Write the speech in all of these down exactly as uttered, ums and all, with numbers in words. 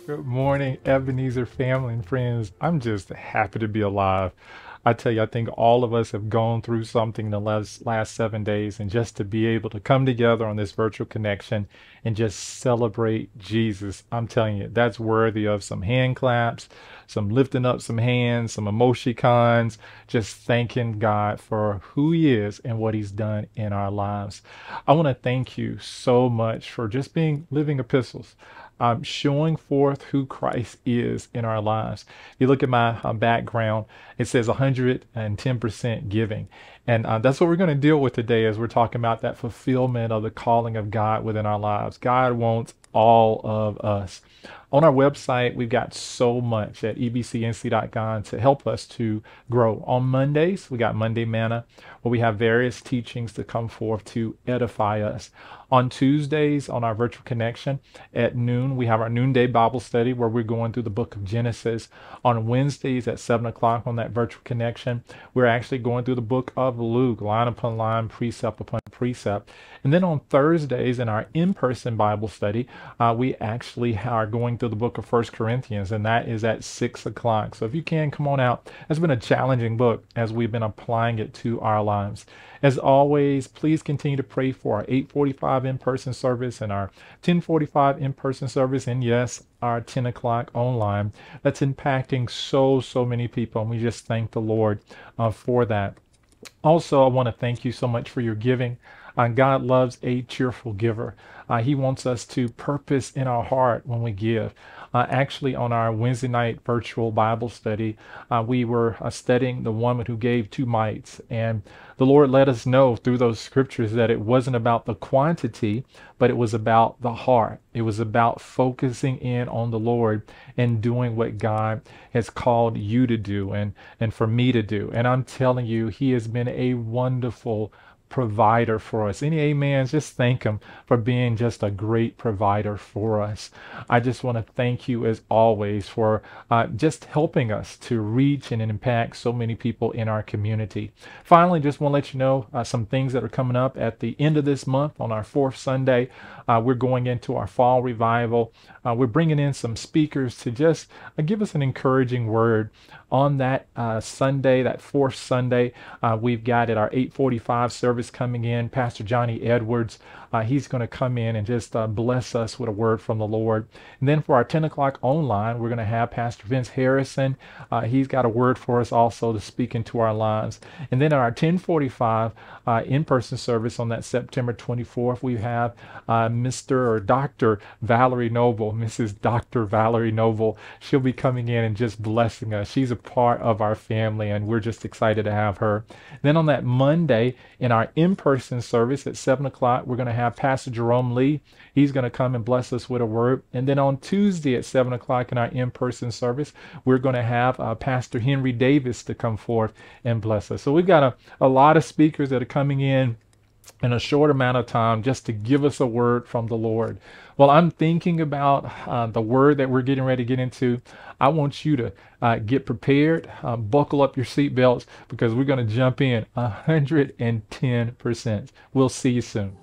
Good morning, Ebenezer family and friends. I'm just happy to be alive. I tell you, I think all of us have gone through something the last last seven days, and just to be able to come together on this virtual connection and just celebrate Jesus, I'm telling you, that's worthy of some hand claps, some lifting up some hands, some emoticons, just thanking God for who He is and what He's done in our lives. I want to thank you so much for just being living epistles, um, showing forth who Christ is in our lives. If you look at my uh, background, it says one hundred ten percent giving. And uh, that's what we're going to deal with today as we're talking about that fulfillment of the calling of God within our lives. God wants all of us. On our website, we've got so much at e b c n c dot com to help us to grow. On Mondays, we got Monday Manna, where we have various teachings to come forth to edify us. On Tuesdays, on our virtual connection at noon, we have our noonday Bible study where we're going through the book of Genesis. On Wednesdays at seven o'clock on that virtual connection, we're actually going through the book of Luke, line upon line, precept upon precept. And then on Thursdays in our in-person Bible study, uh, we actually are going through the book of First Corinthians, and that is at six o'clock. So if you can, come on out. It's been a challenging book as we've been applying it to our lives. As always, please continue to pray for our eight forty-five in-person service and our ten forty-five in-person service, and yes, our ten o'clock online. That's impacting so, so many people, and we just thank the Lord uh, for that. Also, I want to thank you so much for your giving. Uh, God loves a cheerful giver. Uh, he wants us to purpose in our heart when we give. Uh, actually, on our Wednesday night virtual Bible study, uh, we were uh, studying the woman who gave two mites. And the Lord let us know through those scriptures that it wasn't about the quantity, but it was about the heart. It was about focusing in on the Lord and doing what God has called you to do and, and for me to do. And I'm telling you, He has been a wonderful provider for us. Any amens? Just thank Him for being just a great provider for us. I just want to thank you as always for uh, just helping us to reach and impact so many people in our community. Finally, just want to let you know uh, some things that are coming up at the end of this month on our fourth Sunday. Uh, we're going into our fall revival. Uh, we're bringing in some speakers to just uh, give us an encouraging word on that uh, Sunday, that fourth Sunday. Uh, we've got at our eight forty-five service coming in, Pastor Johnny Edwards. Uh, he's going to come in and just uh, bless us with a word from the Lord. And then for our ten o'clock online, we're going to have Pastor Vince Harrison. Uh, he's got a word for us also to speak into our lives. And then at our ten forty-five uh, in-person service on that September twenty-fourth, we have uh, Mister or Doctor Valerie Noble, Missus Doctor Valerie Noble. She'll be coming in and just blessing us. She's a part of our family, and we're just excited to have her. Then on that Monday, in our in-person service at seven o'clock, we're going to have Pastor Jerome Lee. He's going to come and bless us with a word. And then on Tuesday at seven o'clock in our in-person service, we're going to have uh, Pastor Henry Davis to come forth and bless us. So we've got a, a lot of speakers that are coming in in a short amount of time just to give us a word from the Lord. Well, I'm thinking about uh, the word that we're getting ready to get into. I want you to uh, get prepared, uh, buckle up your seatbelts, because we're going to jump in one hundred ten percent. We'll see you soon.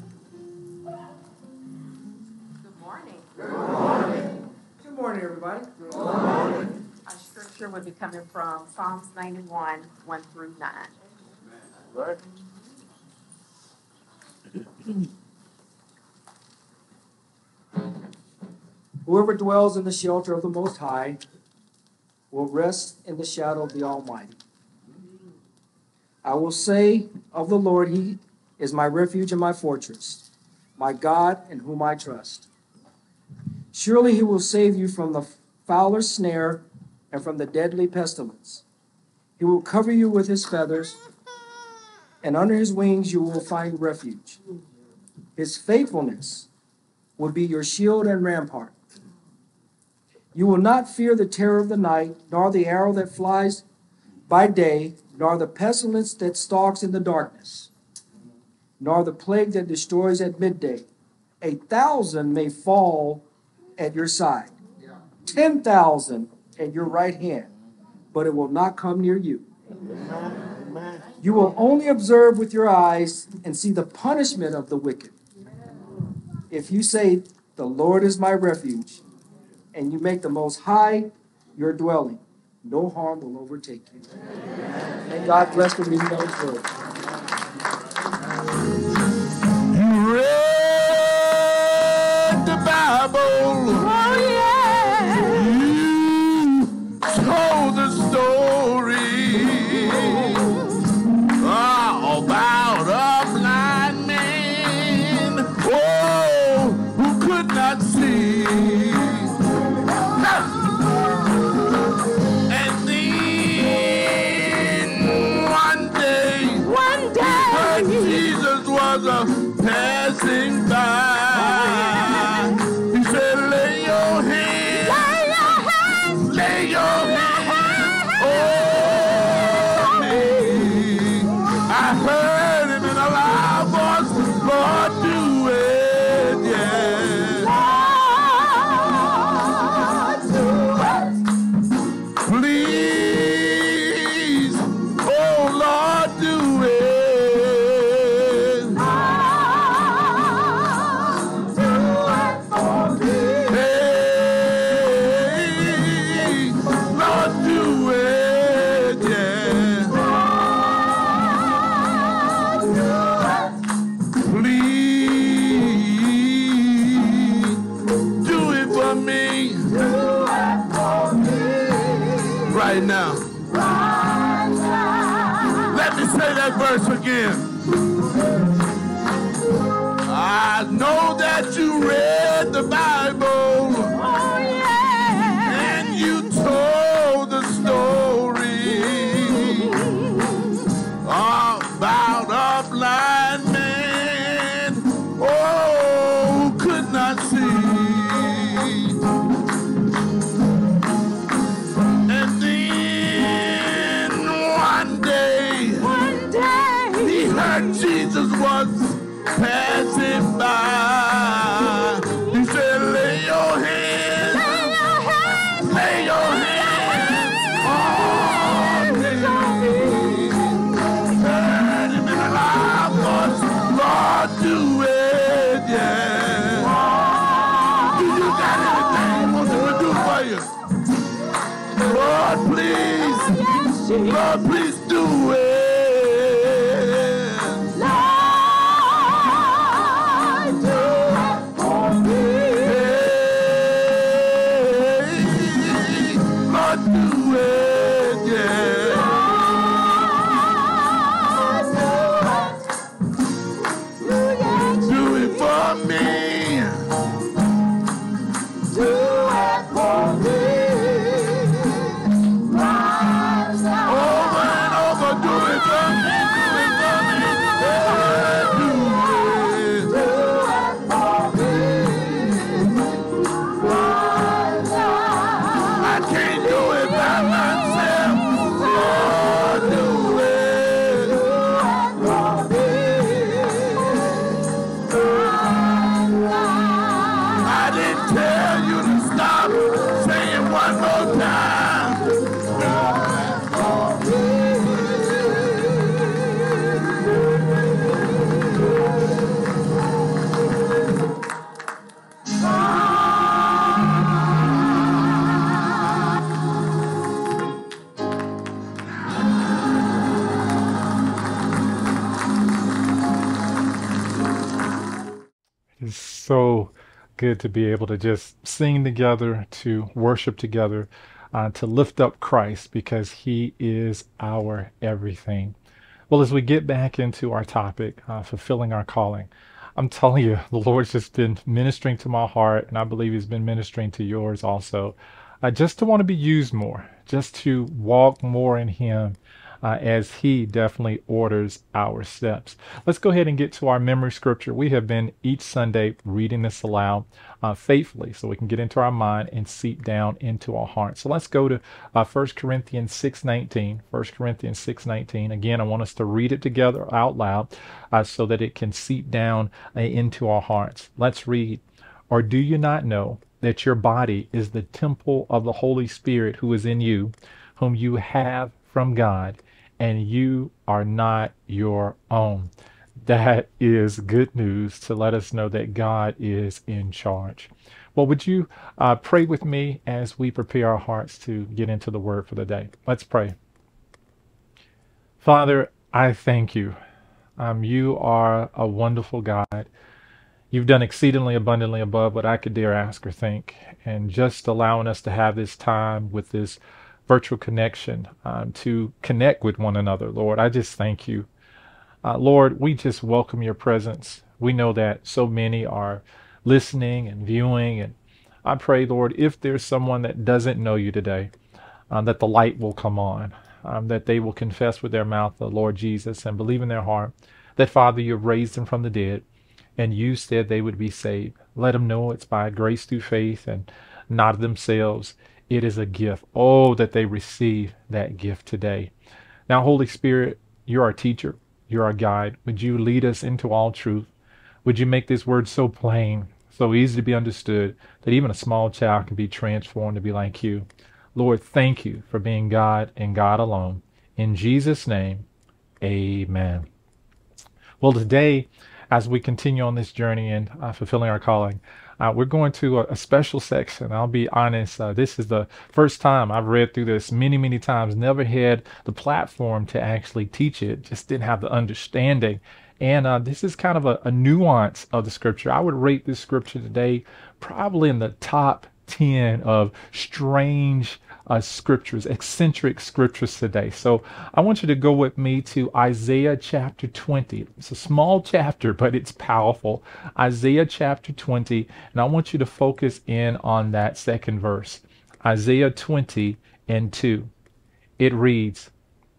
Good morning. Good morning. Good morning, everybody. Good morning. Our scripture will be coming from Psalms ninety-one, one through nine. Right. Whoever dwells in the shelter of the Most High will rest in the shadow of the Almighty. I will say of the Lord, He is my refuge and my fortress, my God in whom I trust. Surely He will save you from the fowler's snare and from the deadly pestilence. He will cover you with His feathers, and under His wings you will find refuge. His faithfulness will be your shield and rampart. You will not fear the terror of the night, nor the arrow that flies by day, nor the pestilence that stalks in the darkness, nor the plague that destroys at midday. A thousand may fall at your side, ten thousand at your right hand, but it will not come near you. Amen. You will only observe with your eyes and see the punishment of the wicked. If you say, "The Lord is my refuge," and you make the Most High your dwelling, no harm will overtake you. May God bless the reading of His word. You read the Bible. Oh, yeah. You told the story ah, about a blind man, oh, who could not see. And then one day, One day. when Jesus was a passing by, he said, lay your hand, Lay your hands. lay your hand on me. I heard him in a loud voice, Lord, do it, yeah. Lord, do it. Please, oh Lord, do it. Lord, do it for me. Hey, Lord, do it, yeah. Please, do it for me right now. Let me say that verse again. I know that you read the Bible Oh, yeah. and you told the story about a blind man, oh, who could not see. And then one day, One day. he heard Jesus was passing by. He said, lay your hand, Lay your hands. lay your hand on me. Heard him in a loud voice, Lord, do it, yeah. Do you got anything he wants him to do for you? Lord, please, Yes, Jesus. Lord, please do it. Lord, do it for me. Hey, Lord, do it, yeah. Lord, do it. Do it for me. Do it for me. Rise up. Over and over, do it for me. Do it for me. Yeah, do it. Do it for me. Rise up. I can't do it by myself. Lord, do it. For me. Rise up. I didn't tell you to stop. Say it one more time. It's so good to be able to just sing together, to worship together, uh, to lift up Christ because He is our everything. Well, as we get back into our topic, uh, fulfilling our calling, I'm telling you, the Lord's just been ministering to my heart, and I believe He's been ministering to yours also. Uh, just to want to be used more, just to walk more in Him, uh, as He definitely orders our steps. Let's go ahead and get to our memory scripture. We have been each Sunday reading this aloud uh, faithfully so we can get into our mind and seep down into our heart. So let's go to uh, First Corinthians six nineteen. First Corinthians six nineteen. Again, I want us to read it together out loud uh, so that it can seep down uh, into our hearts. Let's read. Or do you not know that your body is the temple of the Holy Spirit who is in you, whom you have from God, and you are not your own? That is good news to let us know that God is in charge. Well, would you uh, pray with me as we prepare our hearts to get into the word for the day? Let's pray. Father, I thank you. Um, you are a wonderful God. You've done exceedingly abundantly above what I could dare ask or think. And just allowing us to have this time with this virtual connection um, to connect with one another, Lord, I just thank you. Uh, Lord, we just welcome your presence. We know that so many are listening and viewing. And I pray, Lord, if there's someone that doesn't know you today, um, that the light will come on, um, that they will confess with their mouth the Lord Jesus and believe in their heart that, Father, you have raised them from the dead and you said they would be saved. Let them know it's by grace through faith and not of themselves. It is a gift. Oh, that they receive that gift today. Now, Holy Spirit, you're our teacher. You're our guide. Would you lead us into all truth? Would you make this word so plain, so easy to be understood, that even a small child can be transformed to be like you? Lord, thank you for being God and God alone. In Jesus' name, amen. Well, today, as we continue on this journey and uh, fulfilling our calling, uh, we're going to a, a special section. I'll be honest, uh, this is the first time I've read through this many, many times. Never had the platform to actually teach it, just didn't have the understanding. And uh, this is kind of a, a nuance of the scripture. I would rate this scripture today probably in the top ten of strange uh, scriptures, eccentric scriptures today. So I want you to go with me to Isaiah chapter twenty. It's a small chapter, but it's powerful. Isaiah chapter twenty, and I want you to focus in on that second verse. Isaiah twenty and two. It reads,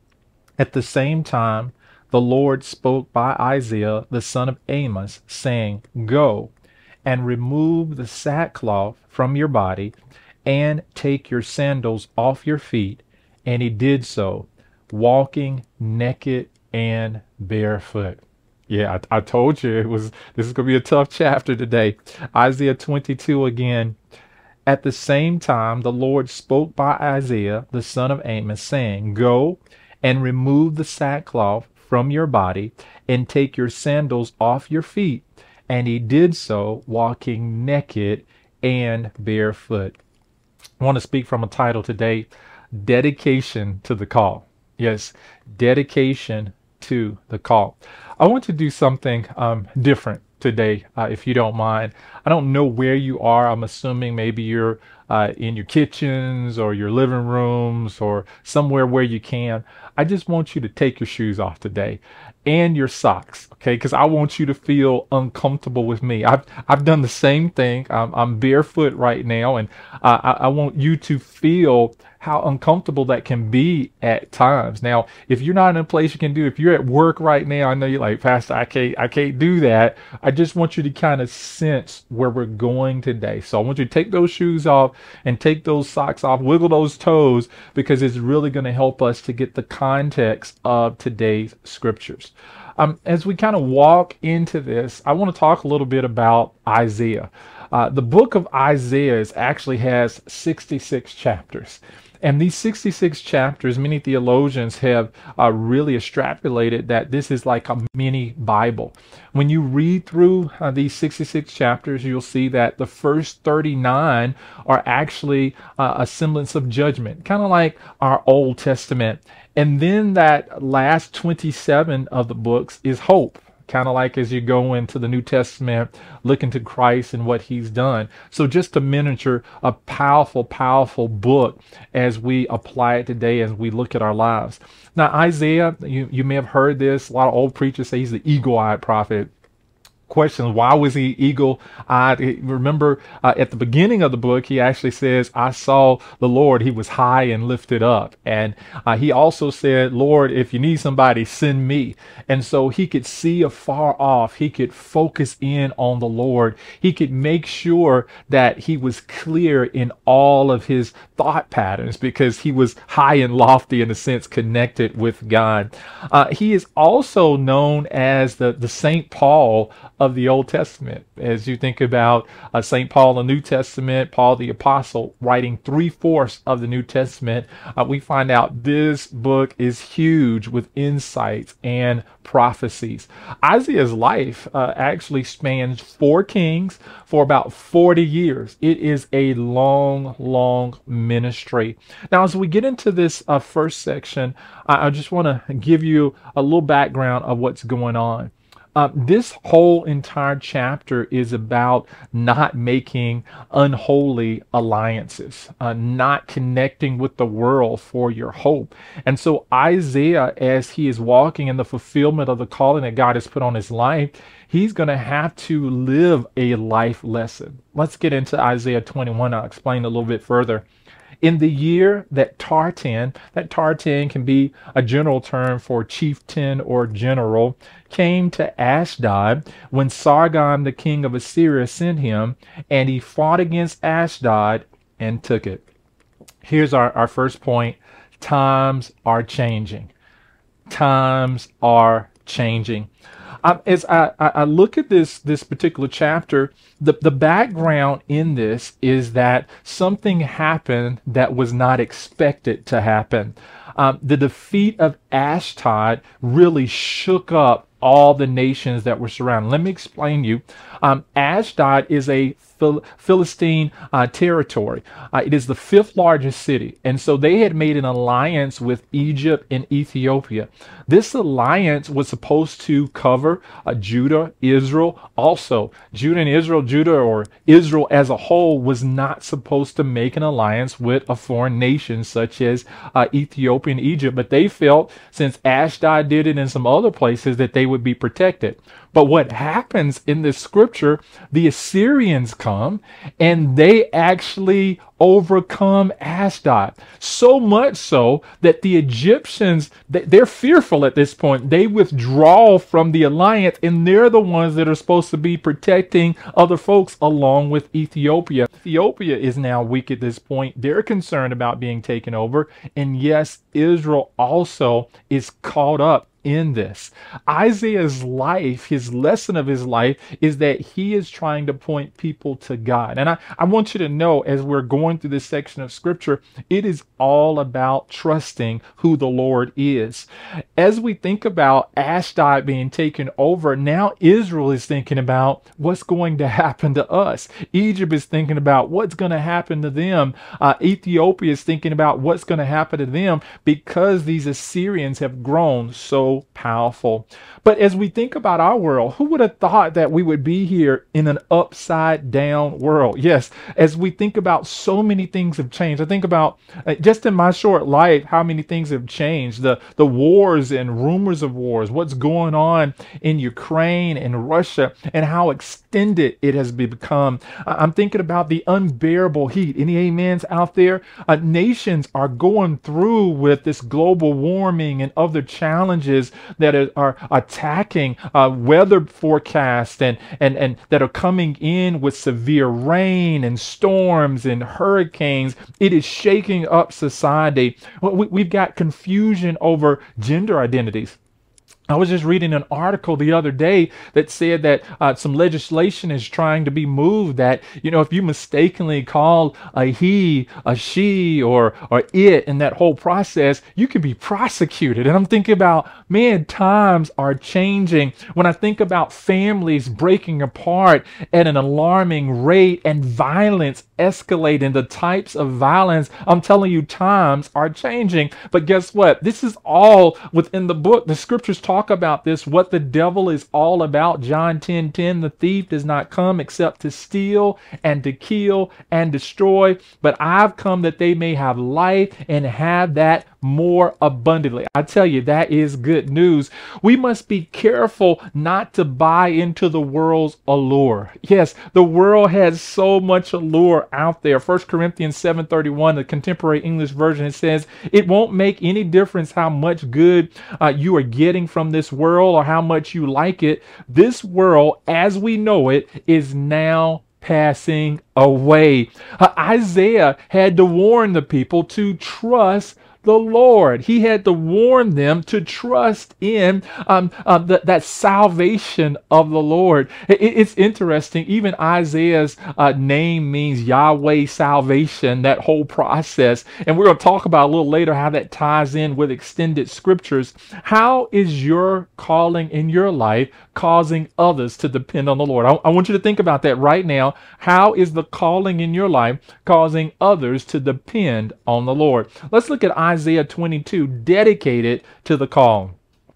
"At the same time, the Lord spoke by Isaiah the son of Amos, saying, Go and remove the sackcloth from your body, and take your sandals off your feet. And he did so, walking naked and barefoot." Yeah, I, I told you it was. This is going to be a tough chapter today. Isaiah twenty-two again. "At the same time, the Lord spoke by Isaiah the son of Amos, saying, Go and remove the sackcloth from your body, and take your sandals off your feet. And he did so, walking naked and barefoot." I want to speak from a title today, Dedication to the Call. Yes, dedication to the call. I want to do something um, different today, uh, if you don't mind. I don't know where you are. I'm assuming maybe you're uh, in your kitchens or your living rooms or somewhere where you can. I just want you to take your shoes off today and your socks, okay? Because I want you to feel uncomfortable with me. I've I've done the same thing. I'm, I'm barefoot right now, and uh, I, I want you to feel how uncomfortable that can be at times. Now, if you're not in a place you can do, if you're at work right now, I know you're like, Pastor, I can't, I can't do that. I just want you to kind of sense where we're going today. So I want you to take those shoes off and take those socks off, wiggle those toes, because it's really going to help us to get the context of today's scriptures. Um, as we kind of walk into this, I want to talk a little bit about Isaiah. Uh, the book of Isaiah is actually has sixty-six chapters. And these sixty-six chapters, many theologians have uh, really extrapolated that this is like a mini Bible. When you read through uh, these sixty-six chapters, you'll see that the first thirty-nine are actually uh, a semblance of judgment, kind of like our Old Testament. And then that last twenty-seven of the books is hope. Kind of like as you go into the New Testament, looking to Christ and what he's done. So just a miniature, a powerful, powerful book as we apply it today, as we look at our lives. Now, Isaiah, you, you may have heard this. A lot of old preachers say he's the eagle-eyed prophet. Questions, why was he eagle-eyed? Remember, uh, at the beginning of the book, he actually says, I saw the Lord, he was high and lifted up. And uh, he also said, Lord, if you need somebody, send me. And so he could see afar off. He could focus in on the Lord. He could make sure that he was clear in all of his thought patterns because he was high and lofty, in a sense, connected with God. Uh, he is also known as the, the Saint Paul of the Old Testament. As you think about uh, Saint Paul in the New Testament, Paul the Apostle writing three-fourths of the New Testament, uh, we find out this book is huge with insights and prophecies. Isaiah's life uh, actually spans four kings for about forty years. It is a long, long ministry. Now, as we get into this uh, first section, I, I just want to give you a little background of what's going on. Uh, this whole entire chapter is about not making unholy alliances, uh, not connecting with the world for your hope. And so Isaiah, as he is walking in the fulfillment of the calling that God has put on his life, he's going to have to live a life lesson. Let's get into Isaiah twenty-one. I'll explain a little bit further. In the year that Tartan, that Tartan can be a general term for chieftain or general, came to Ashdod, when Sargon, the king of Assyria, sent him, and he fought against Ashdod and took it. Here's our, our first point. Times are changing. Times are changing. Um, as I, I look at this this particular chapter, the, the background in this is that something happened that was not expected to happen. Um, the defeat of Ashdod really shook up all the nations that were surrounded. Let me explain you. Um, Ashdod is a Phil- Philistine uh, territory. Uh, it is the fifth largest city. And so they had made an alliance with Egypt and Ethiopia. This alliance was supposed to cover uh, Judah, Israel. Also, Judah and Israel, Judah or Israel as a whole was not supposed to make an alliance with a foreign nation such as uh, Ethiopia and Egypt. But they felt, since Ashdod did it in some other places, that they would be protected. But what happens in this scripture, the Assyrians come and they actually overcome Ashdod. So much so that the Egyptians, they're fearful at this point. They withdraw from the alliance, and they're the ones that are supposed to be protecting other folks along with Ethiopia. Ethiopia is now weak at this point. They're concerned about being taken over. And yes, Israel also is caught up in this. Isaiah's life, his lesson of his life, is that he is trying to point people to God. And I, I want you to know, as we're going through this section of scripture, it is all about trusting who the Lord is. As we think about Ashdod being taken over, now Israel is thinking about what's going to happen to us. Egypt is thinking about what's going to happen to them. Uh, Ethiopia is thinking about what's going to happen to them, because these Assyrians have grown so powerful. But as we think about our world, who would have thought that we would be here in an upside down world? Yes, as we think about, so many things have changed. I think about uh, just in my short life, how many things have changed. The, the wars and rumors of wars, what's going on in Ukraine and Russia, and how extended it has become. Uh, I'm thinking about the unbearable heat. Any amens out there? Uh, nations are going through with this global warming and other challenges that are, are attacking uh, weather forecasts and, and, and that are coming in with severe rain and storms and hurricanes. It is shaking up society. We, we've got confusion over gender identities. I was just reading an article the other day that said that uh, some legislation is trying to be moved that, you know, if you mistakenly call a he, a she, or or it in that whole process, you can be prosecuted. And I'm thinking about, man, times are changing. When I think about families breaking apart at an alarming rate and violence escalating, the types of violence, I'm telling you, times are changing. But guess what? This is all within the book. The scriptures talk about this, what the devil is all about. John ten ten, the thief does not come except to steal and to kill and destroy, but I've come that they may have life and have that more abundantly. I tell you, that is good news. We must be careful not to buy into the world's allure. Yes, the world has so much allure out there. First Corinthians seven thirty-one, the contemporary English version, it says, it won't make any difference how much good uh, you are getting from this world or how much you like it. This world, as we know it, is now passing away. Uh, Isaiah had to warn the people to trust the Lord. He had to warn them to trust in um, uh, the, that salvation of the Lord. It, it's interesting. Even Isaiah's uh, name means Yahweh salvation, that whole process. And we're going to talk about a little later how that ties in with extended scriptures. How is your calling in your life causing others to depend on the Lord? I, I want you to think about that right now. How is the calling in your life causing others to depend on the Lord? Let's look at Isaiah twenty-two, dedicated to the call.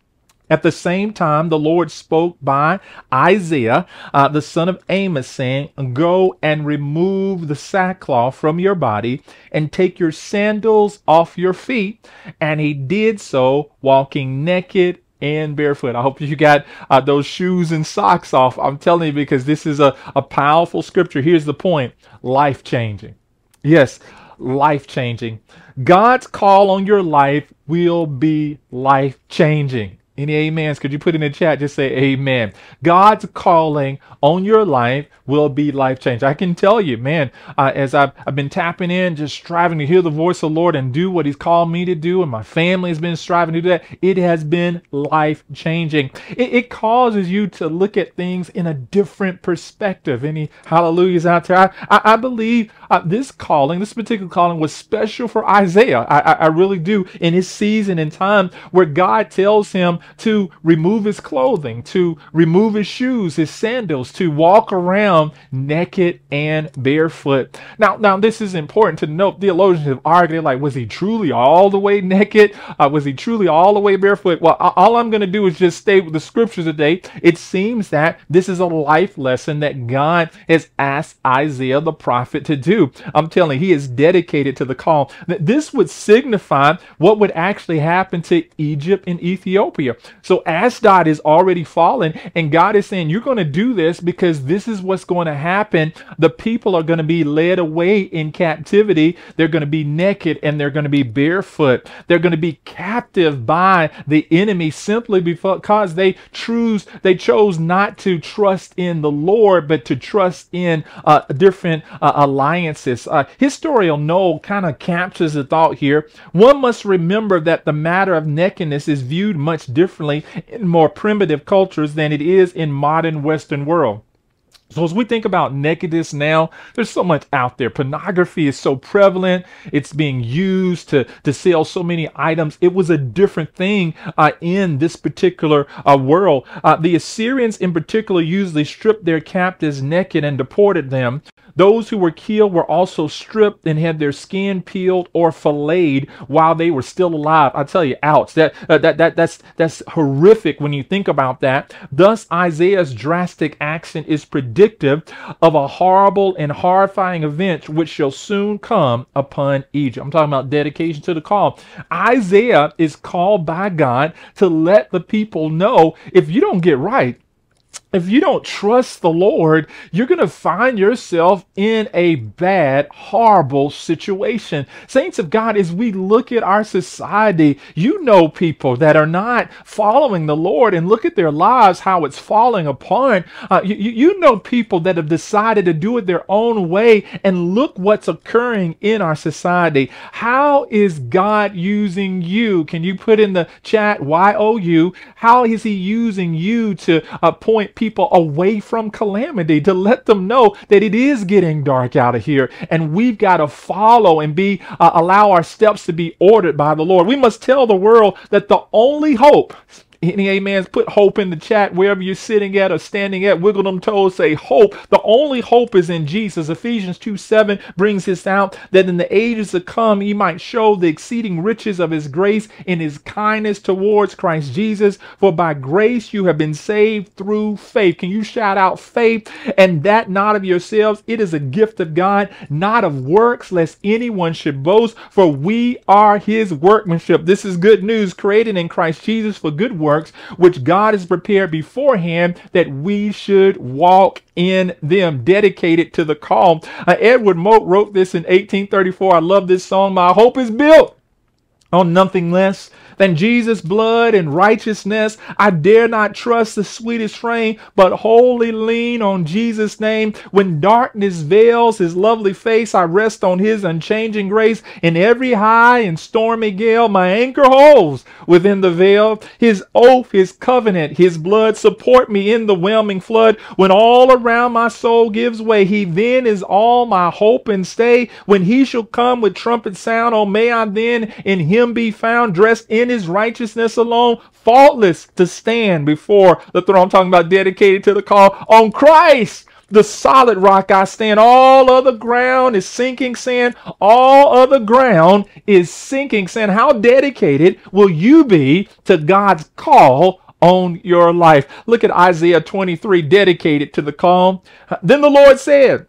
At the same time, the Lord spoke by Isaiah, uh, the son of Amos, saying, go and remove the sackcloth from your body and take your sandals off your feet. And he did so, walking naked and barefoot. I hope you got uh, those shoes and socks off. I'm telling you, because this is a, a powerful scripture. Here's the point. Life-changing. Yes, life-changing. God's call on your life will be life-changing. Any amens? Could you put in the chat? Just say amen. God's calling on your life will be life change. I can tell you, man, uh, as I've, I've been tapping in, just striving to hear the voice of the Lord and do what he's called me to do, and my family has been striving to do that, it has been life changing. It, it causes you to look at things in a different perspective. Any hallelujahs out there? I, I, I believe uh, this calling, this particular calling was special for Isaiah. I, I, I really do, in his season and time where God tells him to remove his clothing, to remove his shoes, his sandals, to walk around naked and barefoot. Now, now this is important to note. Theologians have argued, like, was he truly all the way naked? Uh, was he truly all the way barefoot? Well, all I'm going to do is just stay with the scriptures today. It seems that this is a life lesson that God has asked Isaiah the prophet to do. I'm telling you, he is dedicated to the call. This would signify what would actually happen to Egypt and Ethiopia. So Ashdod is already fallen, and God is saying, you're going to do this because this is what's going to happen. The people are going to be led away in captivity. They're going to be naked and they're going to be barefoot. They're going to be captive by the enemy simply because they choose, they chose not to trust in the Lord, but to trust in uh, different uh, alliances. Uh, Historical Noel kind of captures the thought here. One must remember that the matter of nakedness is viewed much differently in more primitive cultures than it is in modern Western world. So as we think about nakedness now, there's so much out there. Pornography is so prevalent. It's being used to, to sell so many items. It was a different thing uh, in this particular uh, world. Uh, the Assyrians in particular usually stripped their captives naked and deported them. Those who were killed were also stripped and had their skin peeled or filleted while they were still alive. I tell you, ouch! That uh, that that that's that's horrific when you think about that. Thus, Isaiah's drastic action is predictive of a horrible and horrifying event which shall soon come upon Egypt. I'm talking about dedication to the call. Isaiah is called by God to let the people know, if you don't get right, if you don't trust the Lord, you're going to find yourself in a bad, horrible situation. Saints of God, as we look at our society, you know people that are not following the Lord, and look at their lives, how it's falling apart. Uh, you, you know people that have decided to do it their own way, and look what's occurring in our society. How is God using you? Can you put in the chat Y O U? How is he using you to uh, point people people away from calamity, to let them know that it is getting dark out of here, and we've got to follow and be uh, allow our steps to be ordered by the Lord. We must tell the world that the only hope, any amens, put hope in the chat wherever you're sitting at or standing at, wiggle them toes, say hope. The only hope is in Jesus. Ephesians two seven brings this out, that in the ages to come he might show the exceeding riches of his grace in his kindness towards Christ Jesus. For by grace you have been saved through faith. Can you shout out faith? And that not of yourselves, it is a gift of God, not of works, lest anyone should boast. For we are his workmanship. This is good news, created in Christ Jesus for good works, which God has prepared beforehand that we should walk in them. Dedicated to the call. Uh, Edward Mote wrote this in eighteen thirty-four. I love this song. My hope is built on nothing less than Jesus' blood and righteousness. I dare not trust the sweetest frame, but wholly lean on Jesus' name. When darkness veils his lovely face, I rest on his unchanging grace. In every high and stormy gale, my anchor holds within the veil. His oath, his covenant, his blood support me in the whelming flood. When all around my soul gives way, he then is all my hope and stay. When he shall come with trumpet sound, oh, may I then in him be found, dressed in his righteousness alone, faultless to stand before the throne. I'm talking about dedicated to the call. On Christ, the solid rock I stand. All other ground is sinking sand. All other ground is sinking sand. How dedicated will you be to God's call on your life? Look at Isaiah twenty-three, dedicated to the call. Then the Lord said,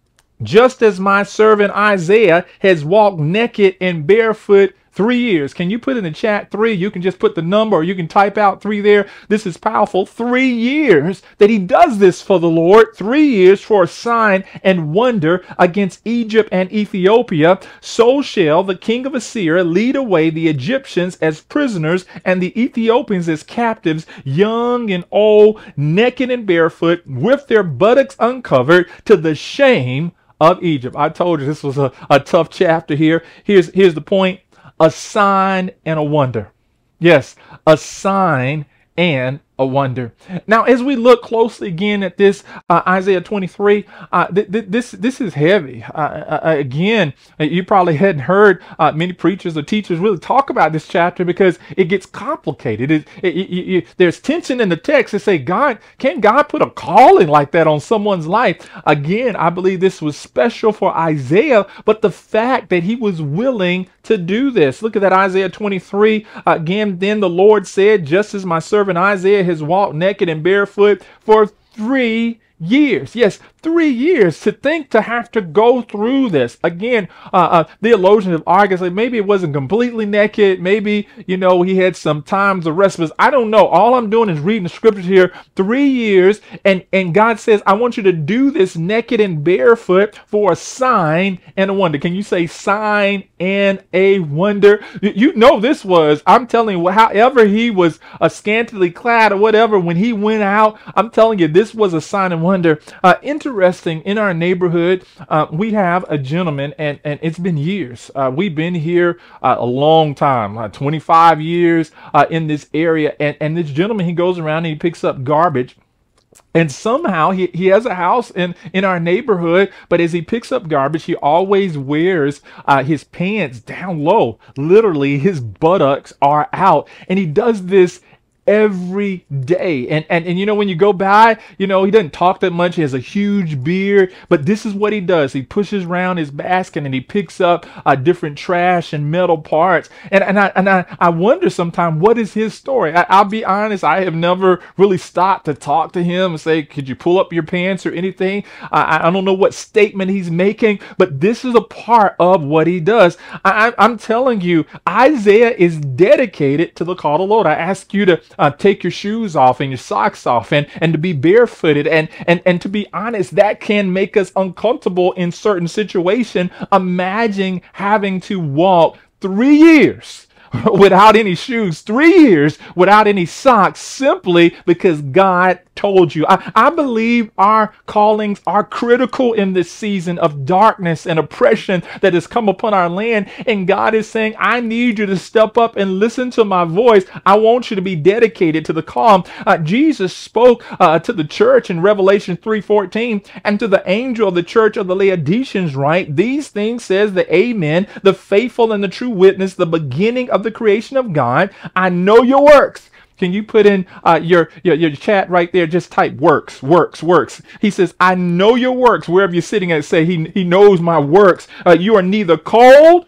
just as my servant Isaiah has walked naked and barefoot three years. Can you put in the chat three? You can just put the number, or you can type out three there. This is powerful. Three years that he does this for the Lord. Three years for a sign and wonder against Egypt and Ethiopia. So shall the king of Assyria lead away the Egyptians as prisoners and the Ethiopians as captives, young and old, naked and barefoot, with their buttocks uncovered, to the shame of Egypt. I told you this was a, a tough chapter here. Here's, here's the point. A sign and a wonder. Yes, a sign and a wonder. Now, as we look closely again at this uh, Isaiah twenty-three, uh, th th this this is heavy. Uh, uh, again, you probably hadn't heard uh, many preachers or teachers really talk about this chapter because it gets complicated. It, it, it, it, there's tension in the text to say, God, can God put a calling like that on someone's life? Again, I believe this was special for Isaiah, but the fact that he was willing to do this. Look at that Isaiah twenty-three. Uh, again, then the Lord said, just as my servant Isaiah has walked naked and barefoot for three years. Yes, three years. To think to have to go through this. Again, uh, uh, theologians have argued, like, maybe it wasn't completely naked. Maybe, you know, he had some times of rest. I don't know. All I'm doing is reading the scriptures here. Three years. And, and God says, I want you to do this naked and barefoot for a sign and a wonder. Can you say sign and a wonder? You know, this was, I'm telling you, however he was uh, scantily clad or whatever, when he went out, I'm telling you, this was a sign and wonder. Uh, interesting, in our neighborhood, uh, we have a gentleman, and, and it's been years. Uh, we've been here uh, a long time, uh, twenty-five years uh, in this area. And, and this gentleman, he goes around and he picks up garbage. And somehow he, he has a house in, in our neighborhood, but as he picks up garbage, he always wears uh, his pants down low. Literally, his buttocks are out. And he does this every day. And, and and you know, when you go by, you know, he doesn't talk that much. He has a huge beard, but this is what he does. He pushes around his basket and he picks up uh, different trash and metal parts. And and I and I, I wonder sometimes, what is his story? I, I'll be honest, I have never really stopped to talk to him and say, could you pull up your pants or anything? I, I don't know what statement he's making, but this is a part of what he does. I, I'm telling you, Isaiah is dedicated to the call of the Lord. I ask you to Uh, take your shoes off and your socks off and, and to be barefooted. And, and, and to be honest, that can make us uncomfortable in certain situations. Imagine having to walk three years without any shoes, three years without any socks, simply because God told you. I, I believe our callings are critical in this season of darkness and oppression that has come upon our land. And God is saying, I need you to step up and listen to my voice. I want you to be dedicated to the call. Uh, Jesus spoke uh, to the church in Revelation three fourteen, and to the angel of the church of the Laodiceans write, these things says the Amen, the faithful and the true witness, the beginning of the creation of God. I know your works. Can you put in uh, your, your your chat right there? Just type works, works, works. He says, I know your works. Wherever you're sitting at, say, he, he knows my works. Uh, you are neither cold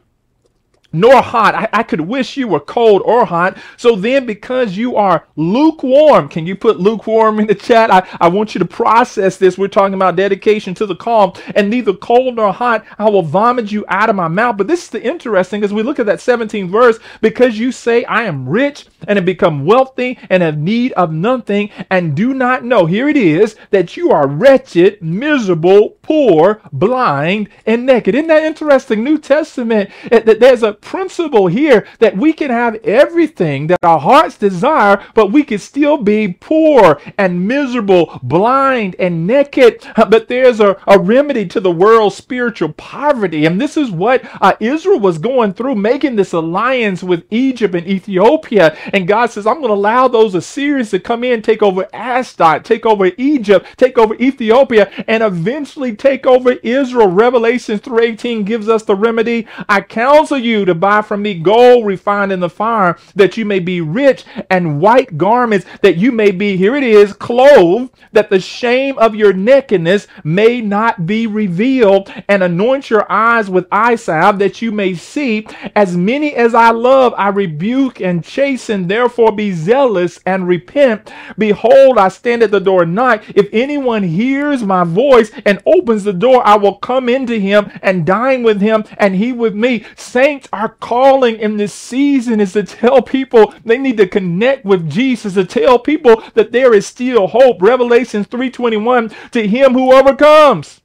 nor hot. I, I could wish you were cold or hot. So then, because you are lukewarm, can you put lukewarm in the chat? I, I want you to process this. We're talking about dedication to the call. And neither cold nor hot, I will vomit you out of my mouth. But this is the interesting, as we look at that seventeenth verse, because you say, I am rich and have become wealthy and have need of nothing, and do not know, here it is, that you are wretched, miserable, poor, blind, and naked. Isn't that interesting? New Testament, that there's a principle here that we can have everything that our hearts desire, but we can still be poor and miserable, blind and naked. But there's a, a remedy to the world's spiritual poverty. And this is what uh, Israel was going through, making this alliance with Egypt and Ethiopia. And God says, I'm going to allow those Assyrians to come in, take over Ashdod, take over Egypt, take over Ethiopia, and eventually take over Israel. Revelation three eighteen gives us the remedy. I counsel you to buy from me gold refined in the fire, that you may be rich, and white garments, that you may be, here it is, clothed, that the shame of your nakedness may not be revealed, and anoint your eyes with eye salve, that you may see. As many as I love, I rebuke and chasten. Therefore be zealous and repent. Behold, I stand at the door and knock. If anyone hears my voice and opens the door, I will come into him and dine with him, and he with me. Saints, our calling in this season is to tell people they need to connect with Jesus, to tell people that there is still hope. Revelation three twenty-one, to him who overcomes,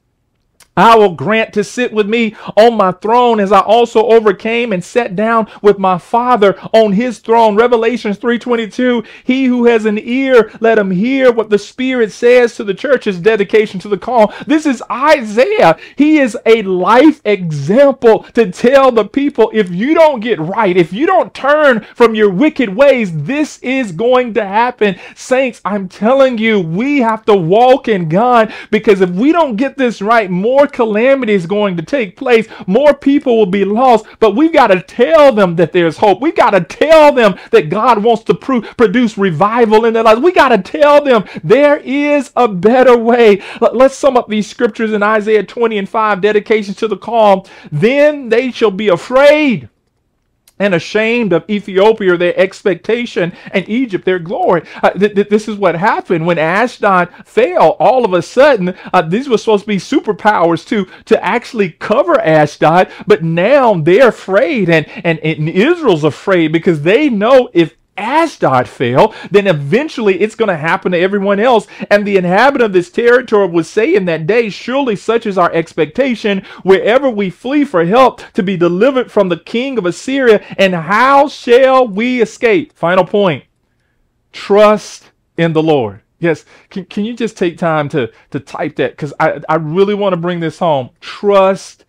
I will grant to sit with me on my throne, as I also overcame and sat down with my Father on his throne. Revelation three twenty-two, he who has an ear, let him hear what the Spirit says to the churches. Dedication to the call. This is Isaiah. He is a life example to tell the people, if you don't get right, if you don't turn from your wicked ways, this is going to happen. Saints, I'm telling you, we have to walk in God, because if we don't get this right, more calamity is going to take place. More people will be lost, but we've got to tell them that there's hope. We got to tell them that God wants to pro- produce revival in their lives. We got to tell them there is a better way. Let- Let's sum up these scriptures in Isaiah twenty and five, dedication to the call. Then they shall be afraid and ashamed of Ethiopia, their expectation, and Egypt, their glory. Uh, th- th- this is what happened when Ashdod fell. All of a sudden, uh, these were supposed to be superpowers to, to actually cover Ashdod, but now they're afraid, and, and, and Israel's afraid, because they know if Ashdod fell, then eventually it's going to happen to everyone else. And the inhabitant of this territory would say in that day, surely such is our expectation, wherever we flee for help, to be delivered from the king of Assyria. And how shall we escape? Final point. Trust in the Lord. Yes, can, can you just take time to, to type that? Because I, I really want to bring this home. Trust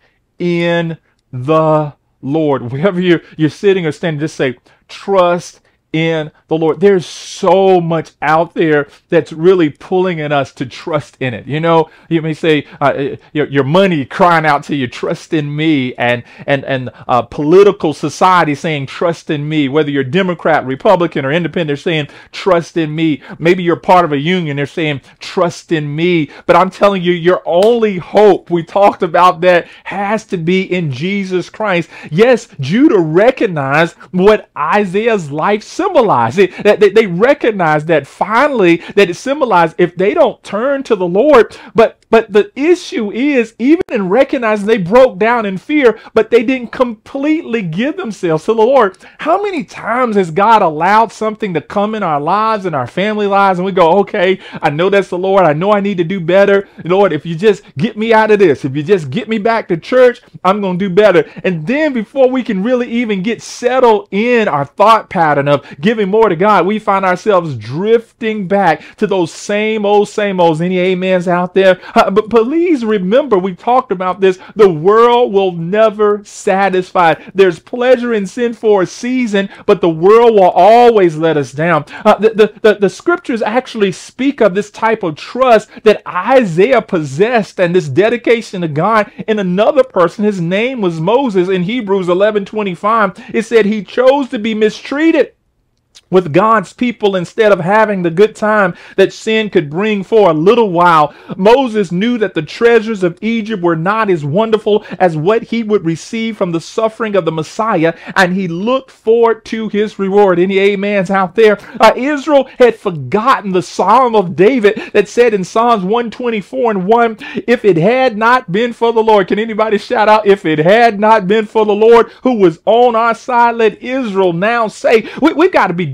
in the Lord. Wherever you're, you're sitting or standing, just say, trust in the Lord. There's so much out there that's really pulling at us to trust in it. You know, you may say uh, your, your money crying out to you, trust in me, and and and uh, political society saying trust in me. Whether you're Democrat, Republican, or Independent, they're saying trust in me. Maybe you're part of a union, they're saying trust in me. But I'm telling you, your only hope, we talked about that, has to be in Jesus Christ. Yes, Judah recognized what Isaiah's life symbolized. It, that they, they recognize that finally, that it symbolized if they don't turn to the Lord. But but the issue is, even in recognizing they broke down in fear, but they didn't completely give themselves to the Lord. How many times has God allowed something to come in our lives and our family lives, and we go, okay, I know that's the Lord. I know I need to do better. Lord, if you just get me out of this, if you just get me back to church, I'm going to do better. And then before we can really even get settled in our thought pattern of giving more to God, we find ourselves drifting back to those same old, same olds. Any amens out there? Uh, but please remember, we talked about this. The world will never satisfy. There's pleasure in sin for a season, but the world will always let us down. Uh, the, the, the, the scriptures actually speak of this type of trust that Isaiah possessed, and this dedication to God in another person. His name was Moses. In Hebrews eleven twenty-five, it said he chose to be mistreated with God's people instead of having the good time that sin could bring for a little while. Moses knew that the treasures of Egypt were not as wonderful as what he would receive from the suffering of the Messiah, and he looked forward to his reward. Any amens out there? Uh, Israel had forgotten the Psalm of David that said in Psalms one twenty-four and one, if it had not been for the Lord. Can anybody shout out, if it had not been for the Lord who was on our side? Let Israel now say. We, we've got to be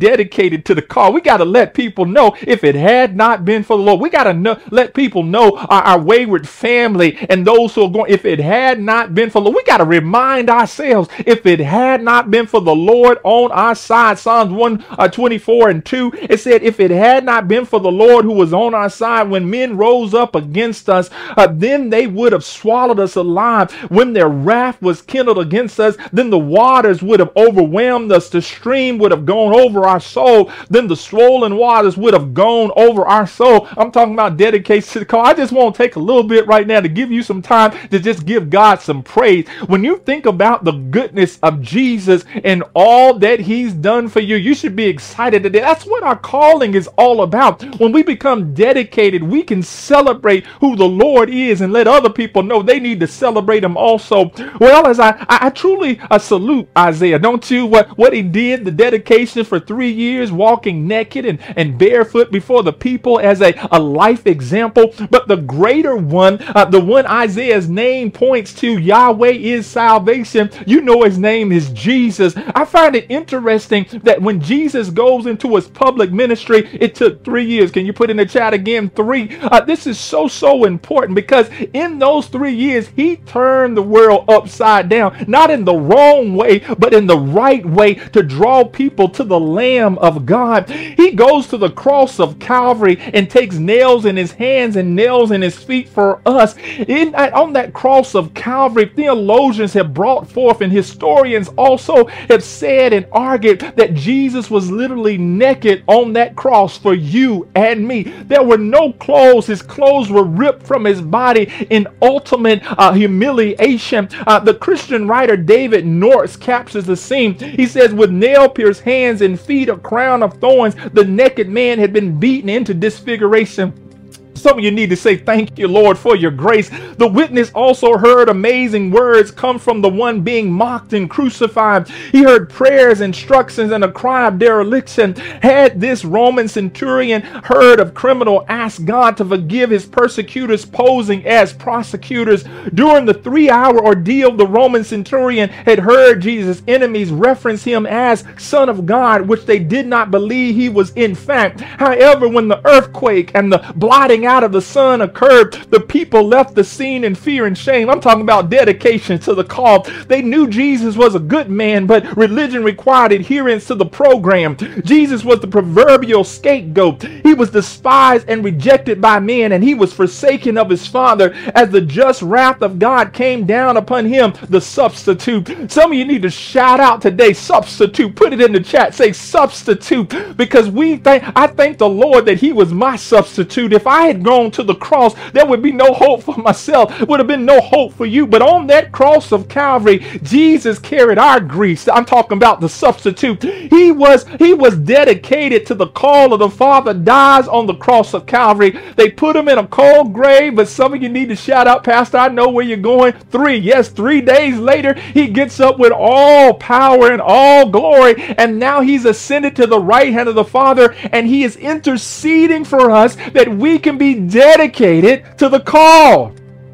dedicated to the call. We got to let people know if it had not been for the Lord. We got to know, let people know our, our wayward family and those who are going, if it had not been for the Lord. We got to remind ourselves, if it had not been for the Lord on our side. Psalms one twenty-four and two, it said, if it had not been for the Lord who was on our side, when men rose up against us, uh, then they would have swallowed us alive. When their wrath was kindled against us, then the waters would have overwhelmed us. The stream would have gone over our soul. Then the swollen waters would have gone over our soul. I'm talking about dedication to the call. I just want to take a little bit right now to give you some time to just give God some praise. When you think about the goodness of Jesus and all that he's done for you, you should be excited today. That's what our calling is all about. When we become dedicated, we can celebrate who the Lord is and let other people know they need to celebrate him also. Well, as I, I, I truly uh, salute Isaiah, don't you? What, what he did, the dedication for three years, walking naked and, and barefoot before the people as a, a life example. But the greater one, uh, the one Isaiah's name points to, Yahweh is salvation. You know his name is Jesus. I find it interesting that when Jesus goes into his public ministry, it took three years. Can you put in the chat again? Three. Uh, this is so, so important because in those three years, he turned the world upside down, not in the wrong way, but in the right way to draw people to the Lamb of God. He goes to the cross of Calvary and takes nails in his hands and nails in his feet for us. In, on that cross of Calvary, theologians have brought forth and historians also have said and argued that Jesus was literally naked on that cross for you and me. There were no clothes. His clothes were ripped from his body in ultimate uh, humiliation. Uh, the Christian writer David Norris captures the scene. He says, with nail-pierced hands and feet, a crown of thorns, the naked man had been beaten into disfiguration. Some of you need to say, thank you, Lord, for your grace. The witness also heard amazing words come from the one being mocked and crucified. He heard prayers, instructions, and a cry of dereliction. Had this Roman centurion heard of criminal ask God to forgive his persecutors posing as prosecutors? During the three-hour ordeal, the Roman centurion had heard Jesus' enemies reference him as Son of God, which they did not believe he was in fact. However, when the earthquake and the blotting out of the sun occurred, the people left the scene in fear and shame. I'm talking about dedication to the call. They knew Jesus was a good man, but religion required adherence to the program. Jesus was the proverbial scapegoat. He was despised and rejected by men, and he was forsaken of his Father. As the just wrath of God came down upon him, the substitute. Some of you need to shout out today, substitute. Put it in the chat. Say substitute, because we think, I thank the Lord that he was my substitute. If I had gone to the cross, there would be no hope for myself. There would have been no hope for you. But on that cross of Calvary, Jesus carried our griefs. I'm talking about the substitute. He was he was dedicated to the call of the Father, dies on the cross of Calvary. They put him in a cold grave, but some of you need to shout out, Pastor, I know where you're going. Three, yes, three days later, he gets up with all power and all glory, and now he's ascended to the right hand of the Father, and he is interceding for us that we can be dedicated to the call.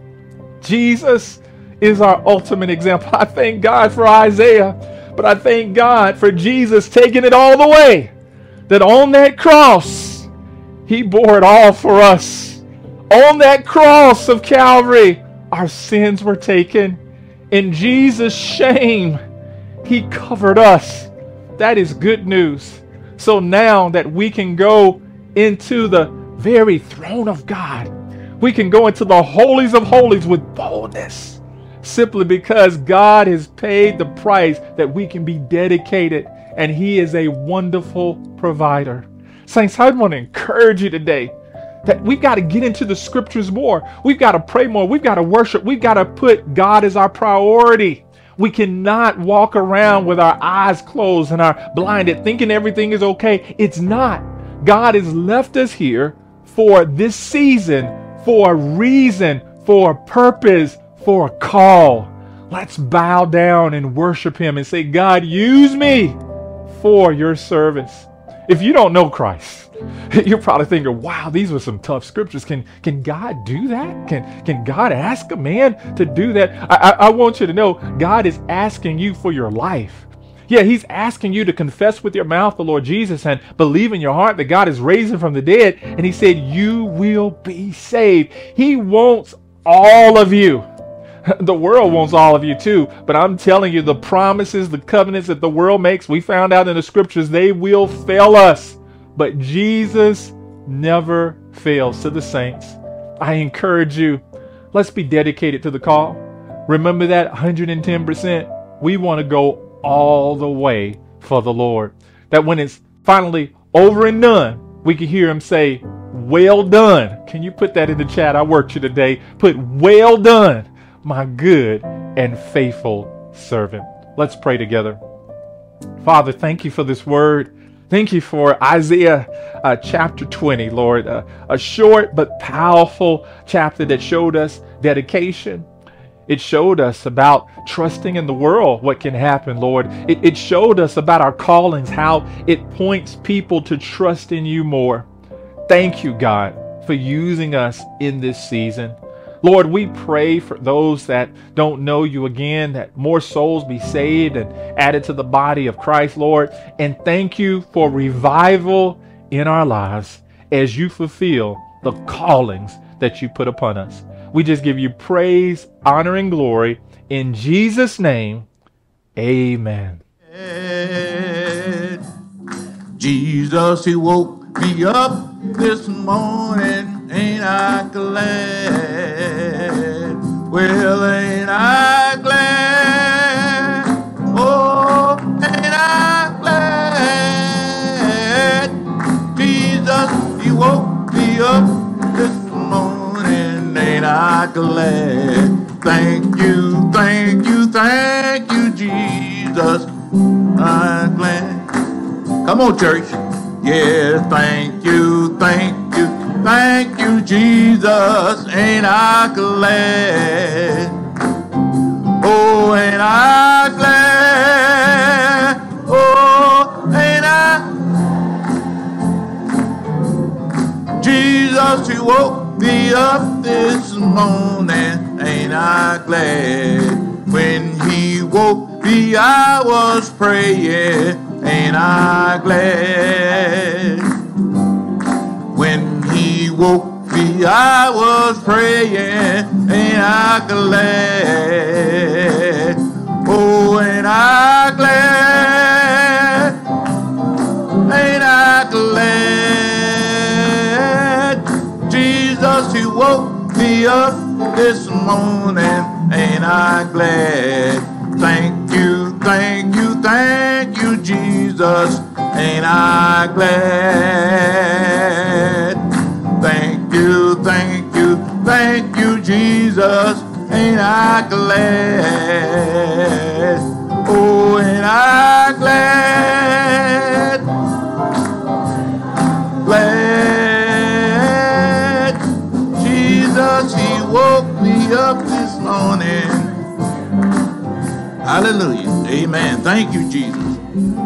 Jesus is our ultimate example. I thank God for Isaiah, but I thank God for Jesus taking it all the way, that on that cross, he bore it all for us. On that cross of Calvary, our sins were taken. In Jesus' shame, he covered us. That is good news. So now that we can go into the very throne of God, we can go into the holies of holies with boldness, simply because God has paid the price that we can be dedicated, and he is a wonderful provider. Saints, I want to encourage you today that we've got to get into the scriptures more. We've got to pray more. We've got to worship. We've got to put God as our priority. We cannot walk around with our eyes closed and our blinded, thinking everything is okay. It's not. God has left us here for this season, for a reason, for a purpose, for a call. Let's bow down and worship him and say, God, use me for your service. If you don't know Christ, you're probably thinking, wow, these were some tough scriptures. Can, can God do that? Can, can God ask a man to do that? I, I, I want you to know God is asking you for your life. Yeah, he's asking you to confess with your mouth the Lord Jesus and believe in your heart that God is raising from the dead. And he said, you will be saved. He wants all of you. The world wants all of you too, but I'm telling you, the promises, the covenants that the world makes, we found out in the scriptures, they will fail us. But Jesus never fails to the saints. I encourage you, let's be dedicated to the call. Remember that one hundred ten percent. We want to go all the way for the Lord. That when it's finally over and done, we can hear him say, well done. Can you put that in the chat? I worked you today. Put well done, my good and faithful servant. Let's pray together. Father, thank you for this word. Thank you for Isaiah uh, chapter twenty, Lord. Uh, a short but powerful chapter that showed us dedication. It showed us about trusting in the world, what can happen, Lord. It, it showed us about our callings, how it points people to trust in you more. Thank you, God, for using us in this season. Lord, we pray for those that don't know you again, that more souls be saved and added to the body of Christ, Lord. And thank you for revival in our lives as you fulfill the callings that you put upon us. We just give you praise, honor, and glory. In Jesus' name, amen. Jesus, he woke me up this morning, ain't I glad? Well, ain't I glad? Oh, ain't I glad? Jesus, he woke me up this morning, ain't I glad? Thank you, thank you, thank you, Jesus, I'm glad. Come on, church. Yeah, thank you, thank you, thank you, Jesus, ain't I glad? Oh, ain't I glad? Oh, ain't I? Jesus, you woke me up this morning, ain't I glad? When he woke me, I was praying, ain't I glad? When he woke me, I was praying, ain't I glad? Oh, ain't I glad? Ain't I glad? Jesus, he woke me up this morning, ain't I glad? Thank you, thank you, thank you, Jesus, ain't I glad? Thank you, thank you, thank you, Jesus, ain't I glad? Oh, ain't I glad? Glad. Jesus, he woke me up this morning. Hallelujah. Amen. Thank you, Jesus.